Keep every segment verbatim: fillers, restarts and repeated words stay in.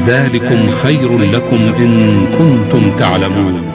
ذلكم خير لكم إن كنتم تعلمون.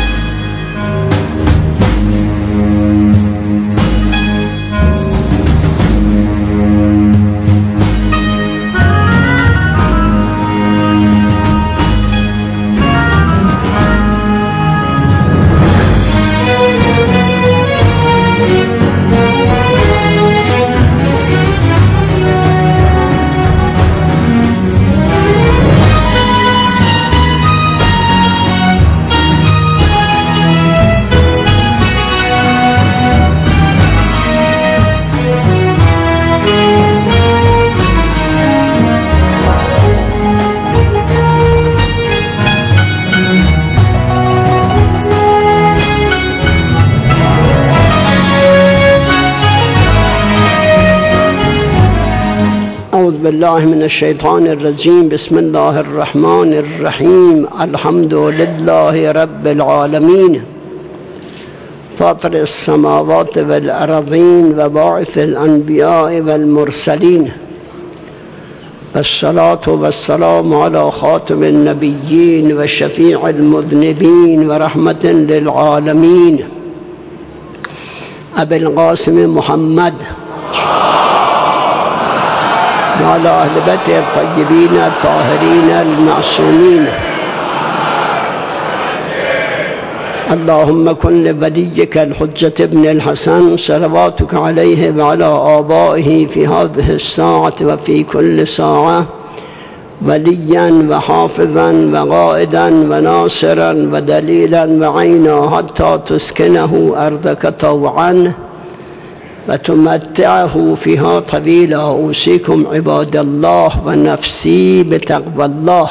بالله من الشيطان الرجيم. بسم الله الرحمن الرحيم. الحمد لله رب العالمين فاطر السماوات والأرضين وباعث الأنبياء والمرسلين، الصلاة والسلام على خاتم النبيين وشفيع المذنبين ورحمة للعالمين أبي القاسم محمد وعلى أهل بيته الطيبين الطاهرين المعصومين. اللهم كن لوليك الحجة ابن الحسن صلواتك عليه وعلى آبائه في هذه الساعة وفي كل ساعة وليا وحافظا وقائدا وناصرا ودليلا وعينا حتى تسكنه أرضك طوعا وتمتعه فيها طويلا. أوصيكم عباد الله ونفسي بتقوى الله.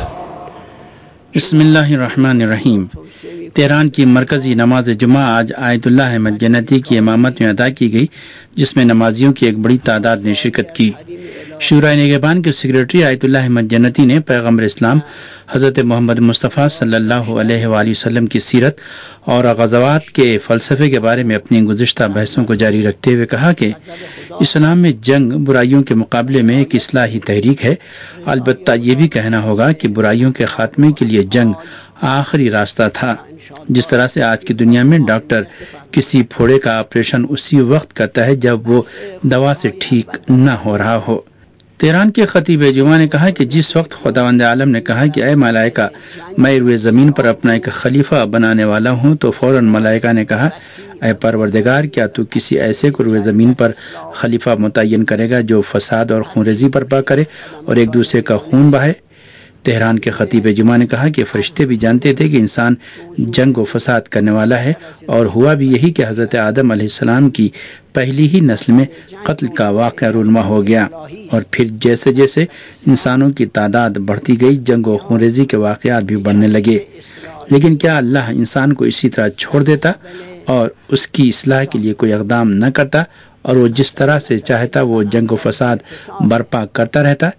بسم اللہ الرحمن الرحیم. تہران کی مرکزی نماز جمعہ آج آیت اللہ احمد جنتی کی امامت میں ادا کی گئی، جس میں نمازیوں کی ایک بڑی تعداد نے شرکت کی. شورائے نگہبان کے سیکریٹری آیت اللہ احمد جنتی نے پیغمبر اسلام حضرت محمد مصطفیٰ صلی اللہ علیہ وآلہ وسلم کی سیرت اور غزوات کے فلسفے کے بارے میں اپنی گزشتہ بحثوں کو جاری رکھتے ہوئے کہا کہ اسلام میں جنگ برائیوں کے مقابلے میں ایک اصلاحی تحریک ہے. البتہ یہ بھی کہنا ہوگا کہ برائیوں کے خاتمے کے لیے جنگ آخری راستہ تھا. جس طرح سے آج کی دنیا میں ڈاکٹر کسی پھوڑے کا آپریشن اسی وقت کرتا ہے جب وہ دوا سے ٹھیک نہ ہو رہا ہو. تہران کے خطیب جمعہ نے کہا کہ جس وقت خداوند عالم نے کہا کہ اے ملائکہ میں روئے زمین پر اپنا ایک خلیفہ بنانے والا ہوں، تو فوراً ملائکہ نے کہا اے پروردگار، کیا تو کسی ایسے کو روئے زمین پر خلیفہ متعین کرے گا جو فساد اور خونریزی برپا کرے اور ایک دوسرے کا خون بہائے؟ تہران کے خطیب جمعہ نے کہا کہ فرشتے بھی جانتے تھے کہ انسان جنگ و فساد کرنے والا ہے، اور ہوا بھی یہی کہ حضرت آدم علیہ السلام کی پہلی ہی نسل میں قتل کا واقعہ رونما ہو گیا، اور پھر جیسے جیسے انسانوں کی تعداد بڑھتی گئی جنگ و خونریزی کے واقعات بھی بڑھنے لگے. لیکن کیا اللہ انسان کو اسی طرح چھوڑ دیتا اور اس کی اصلاح کے لیے کوئی اقدام نہ کرتا، اور وہ جس طرح سے چاہتا وہ جنگ و فساد برپا کرتا رہتا؟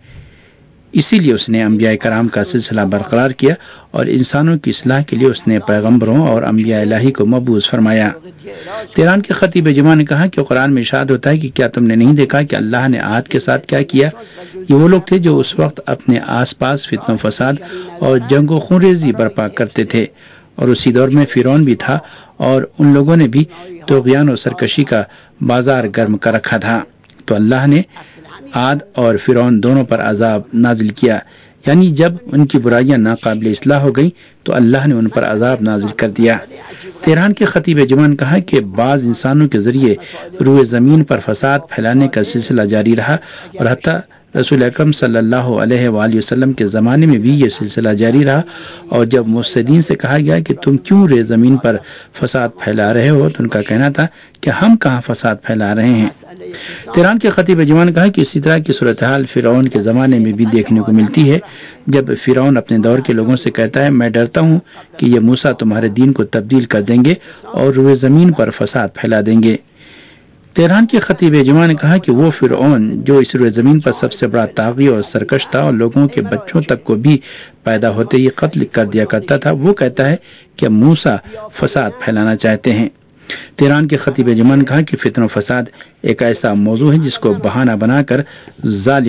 اسی لیے اس نے انبیاء کرام کا سلسلہ برقرار کیا، اور انسانوں کی اصلاح کے لیے اس نے پیغمبروں اور انبیاء الہی کو مبعوث فرمایا. تہران کے خطیب جمعہ نے کہا کہ قرآن میں ارشاد ہوتا ہے کہ کیا تم نے نہیں دیکھا کہ اللہ نے عاد کے ساتھ کیا کیا؟ یہ وہ لوگ تھے جو اس وقت اپنے آس پاس فتنہ و فساد اور جنگ و خونریزی برپا کرتے تھے، اور اسی دور میں فرعون بھی تھا، اور ان لوگوں نے بھی طغیان و سرکشی کا بازار گرم کر رکھا تھا. تو اللہ نے عاد اور فرعون دونوں پر عذاب نازل کیا، یعنی جب ان کی برائیاں ناقابل اصلاح ہو گئیں تو اللہ نے ان پر عذاب نازل کر دیا. تہران کے خطیب جمعہ نے کہا کہ بعض انسانوں کے ذریعے روئے زمین پر فساد پھیلانے کا سلسلہ جاری رہا، اور حتیٰ رسول اکرم صلی اللہ علیہ وآلہ وسلم کے زمانے میں بھی یہ سلسلہ جاری رہا. اور جب مفسدین سے کہا گیا کہ تم کیوں روئے زمین پر فساد پھیلا رہے ہو، تو ان کا کہنا تھا کہ ہم کہاں فساد پھیلا رہے ہیں. تہران کے خطیب جمعہ نے کہا کہ اسی طرح کی صورتحال فرعون کے زمانے میں بھی دیکھنے کو ملتی ہے، جب فرعون اپنے دور کے لوگوں سے کہتا ہے میں ڈرتا ہوں کہ یہ موسیٰ تمہارے دین کو تبدیل کر دیں گے اور روئے زمین پر فساد پھیلا دیں گے. تہران کے خطیب جمعہ نے کہا کہ وہ فرعون جو اس روئے زمین پر سب سے بڑا طاغی اور سرکش تھا اور لوگوں کے بچوں تک کو بھی پیدا ہوتے ہی قتل کر دیا کرتا تھا، وہ کہتا ہے کہ موسیٰ فساد پھیلانا چاہتے ہیں. تہران کے خطیب جمعہ نے کہا کہ فتنہ و فساد ایک ایسا موضوع ہے جس کو بہانہ بنا کر ظالم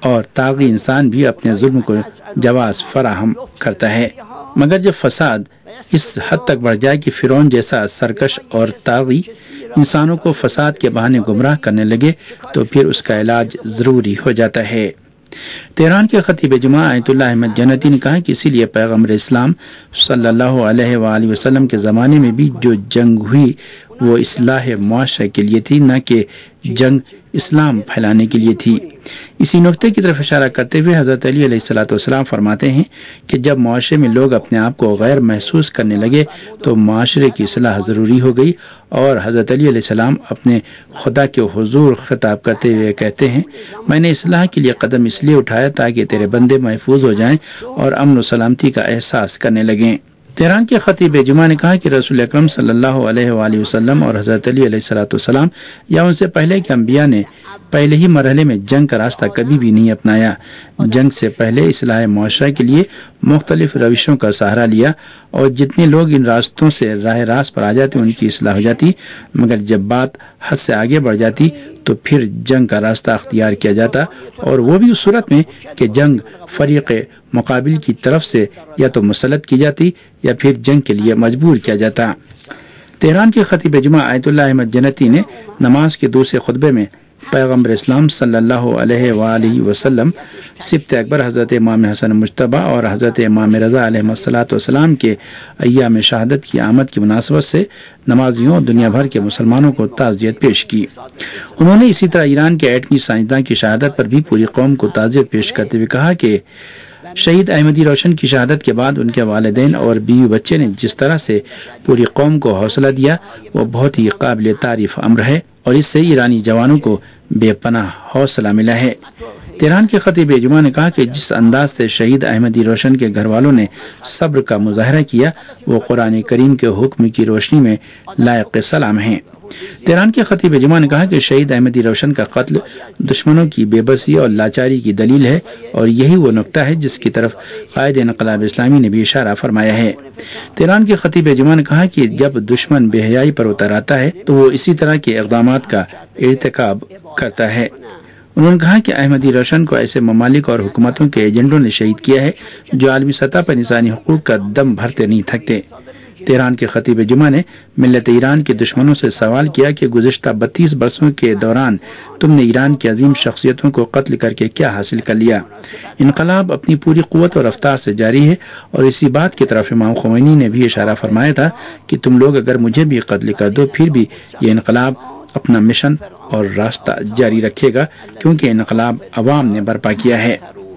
اور طاغی انسان بھی اپنے ظلم کو جواز فراہم کرتا ہے، مگر جب فساد اس حد تک بڑھ جائے کہ فرعون جیسا سرکش اور طاغی انسانوں کو فساد کے بہانے گمراہ کرنے لگے تو پھر اس کا علاج ضروری ہو جاتا ہے۔ تہران کے خطیب جمعہ آیت اللہ احمد جنتی نے کہا کہ اسی لیے پیغمبر اسلام صلی اللہ علیہ وآلہ وسلم کے زمانے میں بھی جو جنگ ہوئی وہ اصلاح معاشرے کے لیے تھی، نہ کہ جنگ اسلام پھیلانے کے لیے تھی۔ اسی نقطے کی طرف اشارہ کرتے ہوئے حضرت علی علیہ الصلوۃ والسلام فرماتے ہیں کہ جب معاشرے میں لوگ اپنے آپ کو غیر محسوس کرنے لگے تو معاشرے کی اصلاح ضروری ہو گئی، اور حضرت علی علیہ السلام اپنے خدا کے حضور خطاب کرتے ہوئے کہتے ہیں، میں نے اصلاح کے لیے قدم اس لیے اٹھایا تاکہ تیرے بندے محفوظ ہو جائیں اور امن و سلامتی کا احساس کرنے لگیں۔ تہران کے خطیب جمعہ نے کہا کہ رسول اکرم صلی اللہ علیہ وآلہ وسلم اور حضرت علی علیہ الصلوۃ والسلام یا ان سے پہلے کے انبیاء نے پہلے ہی مرحلے میں جنگ کا راستہ کبھی بھی نہیں اپنایا۔ جنگ سے پہلے اصلاح معاشرہ کے لیے مختلف روشوں کا سہارا لیا، اور جتنے لوگ ان راستوں سے راہ راست پر آ جاتے ان کی اصلاح ہو جاتی، مگر جب بات حد سے آگے بڑھ جاتی تو پھر جنگ کا راستہ اختیار کیا جاتا، اور وہ بھی اس صورت میں کہ جنگ فریق مقابل کی طرف سے یا تو مسلط کی جاتی یا پھر جنگ کے لیے مجبور کیا جاتا۔ تہران کے خطیب جمعہ آیت اللہ احمد جنتی نے نماز کے دوسرے خطبے میں پیغمبر اسلام صلی اللہ علیہ وآلہ وسلم، سبط اکبر حضرت امام حسن مجتبی اور حضرت امام رضا علیہ الصلوۃ والسلام کے ایام شہادت کی آمد کی مناسبت سے نمازیوں اور دنیا بھر کے مسلمانوں کو تعزیت پیش کی۔ انہوں نے اسی طرح ایران کے ایٹمی سائنسداں کی شہادت پر بھی پوری قوم کو تعزیت پیش کرتے ہوئے کہا کہ شہید احمدی روشن کی شہادت کے بعد ان کے والدین اور بیوی بچے نے جس طرح سے پوری قوم کو حوصلہ دیا وہ بہت ہی قابل تعریف امر ہے، اور اس سے ایرانی جوانوں کو بے پناہ حوصلہ ملا ہے۔ تہران کے خطیب جمعہ نے کہا کہ جس انداز سے شہید احمدی روشن کے گھر والوں نے صبر کا مظاہرہ کیا وہ قرآن کریم کے حکم کی روشنی میں لائق سلام ہیں۔ تہران کے خطیب جمعہ نے کہا کہ شہید احمدی روشن کا قتل دشمنوں کی بے بسی اور لاچاری کی دلیل ہے، اور یہی وہ نقطہ ہے جس کی طرف قائد انقلاب اسلامی نے بھی اشارہ فرمایا ہے۔ تہران کے خطیب جمعہ نے کہا کہ جب دشمن بے حیائی پر اتر آتا ہے تو وہ اسی طرح کے اقدامات کا ارتکاب کرتا ہے۔ انہوں نے کہا کہ احمدی روشن کو ایسے ممالک اور حکومتوں کے ایجنٹوں نے شہید کیا ہے جو عالمی سطح پر انسانی حقوق کا دم بھرتے نہیں تھکتے۔ تہران کے خطیب جمعہ نے ملت ایران کے دشمنوں سے سوال کیا کہ گزشتہ بتیس برسوں کے دوران تم نے ایران کی عظیم شخصیتوں کو قتل کر کے کیا حاصل کر لیا؟ انقلاب اپنی پوری قوت اور رفتار سے جاری ہے، اور اسی بات کی طرف امام خمینی نے بھی اشارہ فرمایا تھا کہ تم لوگ اگر مجھے بھی قتل کر دو پھر بھی یہ انقلاب اپنا مشن اور راستہ جاری رکھے گا، کیونکہ انقلاب عوام نے برپا کیا ہے۔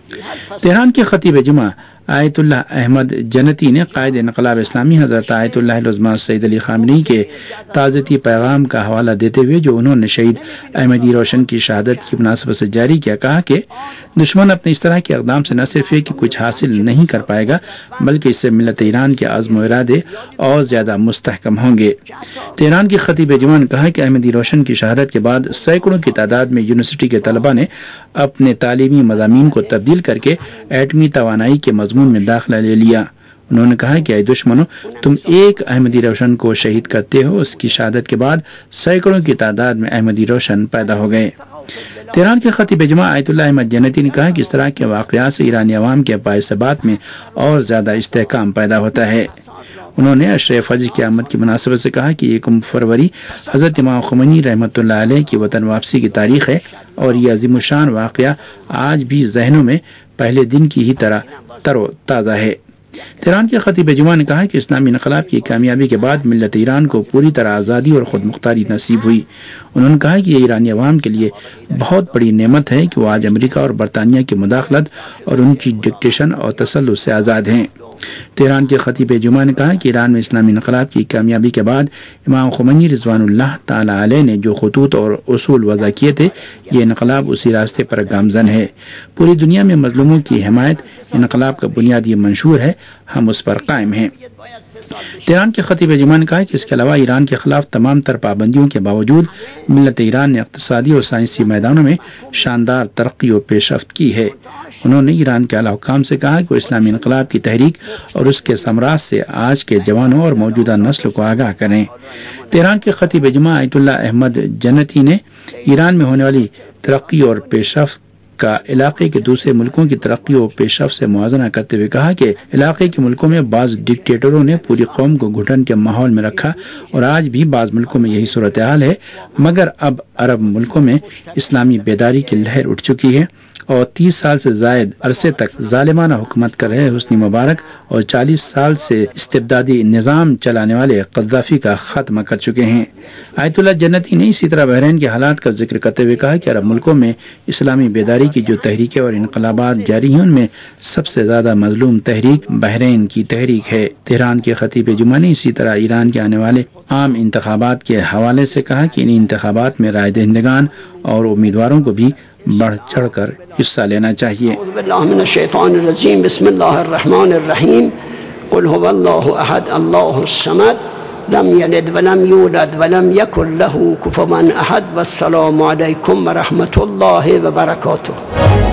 تہران کے خطیب جمعہ آیت اللہ احمد جنتی نے قائد انقلاب اسلامی حضرت آیت اللہ العظمى سید علی خامنئی کے تعزیتی پیغام کا حوالہ دیتے ہوئے جو انہوں نے شہید احمدی روشن کی شہادت کی مناسبت سے جاری کیا، کہا کہ دشمن اپنے اس طرح کے اقدام سے نہ صرف یہ کہ کچھ حاصل نہیں کر پائے گا بلکہ اس سے ملت ایران کے عزم و ارادے اور زیادہ مستحکم ہوں گے۔ تہران کے خطیب جمعہ نے کہا کہ احمدی روشن کی شہادت کے بعد سینکڑوں کی تعداد میں یونیورسٹی کے طلباء نے اپنے تعلیمی مضامین کو تبدیل کر کے ایٹمی توانائی کے مضمون میں داخلہ لے لیا۔ انہوں نے کہا کہ اے دشمنوں، تم ایک احمدی روشن کو شہید کرتے ہو، اس کی شہادت کے بعد سینکڑوں کی تعداد میں احمدی روشن پیدا ہو گئے۔ تہران کے خطیب جمعہ آیت اللہ احمد جنتی نے کہا کہ اس طرح کے واقعات سے ایرانی عوام کے باعث ثبات میں اور زیادہ استحکام پیدا ہوتا ہے۔ انہوں نے عشرہ فجر کی آمد کی مناسبت سے کہا کہ یکم فروری حضرت امام خمینی رحمۃ اللہ علیہ کی وطن واپسی کی تاریخ ہے، اور یہ عظیم الشان واقعہ آج بھی ذہنوں میں پہلے دن کی ہی طرح تر و تازہ ہے۔ تہران کے خطیب جمعہ نے کہا کہ اسلامی انقلاب کی کامیابی کے بعد ملت ایران کو پوری طرح آزادی اور خود مختاری نصیب ہوئی۔ انہوں نے کہا کہ یہ ایرانی عوام کے لیے بہت بڑی نعمت ہے کہ وہ آج امریکہ اور برطانیہ کی مداخلت اور ان کی ڈکٹیشن اور تسلط سے آزاد ہیں۔ تہران کے خطیب جمعہ نے کہا کہ ایران میں اسلامی انقلاب کی کامیابی کے بعد امام خمینی رضوان اللہ تعالی علیہ نے جو خطوط اور اصول وضع کیے تھے، یہ انقلاب اسی راستے پر گامزن ہے۔ پوری دنیا میں مظلوموں کی حمایت انقلاب کا بنیادی منشور ہے، ہم اس پر قائم ہیں۔ تہران کے خطیب جمعہ نے کہا کہ اس کے علاوہ ایران کے خلاف تمام تر پابندیوں کے باوجود ملت ایران نے اقتصادی اور سائنسی میدانوں میں شاندار ترقی و پیش رفت کی ہے۔ انہوں نے ایران کے اعلی حکام سے کہا کہ وہ اسلامی انقلاب کی تحریک اور اس کے ثمرات سے آج کے جوانوں اور موجودہ نسل کو آگاہ کریں۔ تہران کے خطیب جمعہ آیت اللہ احمد جنتی نے ایران میں ہونے والی ترقی اور پیش رفت کا علاقے کے دوسرے ملکوں کی ترقی و پیش رفت سے موازنہ کرتے ہوئے کہا کہ علاقے کے ملکوں میں بعض ڈکٹیٹروں نے پوری قوم کو گھٹن کے ماحول میں رکھا اور آج بھی بعض ملکوں میں یہی صورتحال ہے، مگر اب عرب ملکوں میں اسلامی بیداری کی لہر اٹھ چکی ہے اور تیس سال سے زائد عرصے تک ظالمانہ حکومت کر رہے حسنی مبارک اور چالیس سال سے استبدادی نظام چلانے والے قذافی کا خاتمہ کر چکے ہیں۔ آیت اللہ جنتی نے اسی طرح بحرین کے حالات کا ذکر کرتے ہوئے کہا کہ عرب ملکوں میں اسلامی بیداری کی جو تحریکیں اور انقلابات جاری ہیں ان میں سب سے زیادہ مظلوم تحریک بحرین کی تحریک ہے۔ تہران کے خطیب جمعہ نے اسی طرح ایران کے آنے والے عام انتخابات کے حوالے سے کہا کہ ان انتخابات میں رائے دہندگان اور امیدواروں کو بھی بڑھ چڑھ کر حصہ لینا چاہیے۔ اعوذ باللہ من الشیطان الرجیم، بسم اللہ الرحمن الرحیم، قل هو اللہ احد اللہ الصمد لم یلد ولم یولد ولم یکن له کفوا احد، والسلام علیکم ورحمۃ اللہ وبرکاتہ۔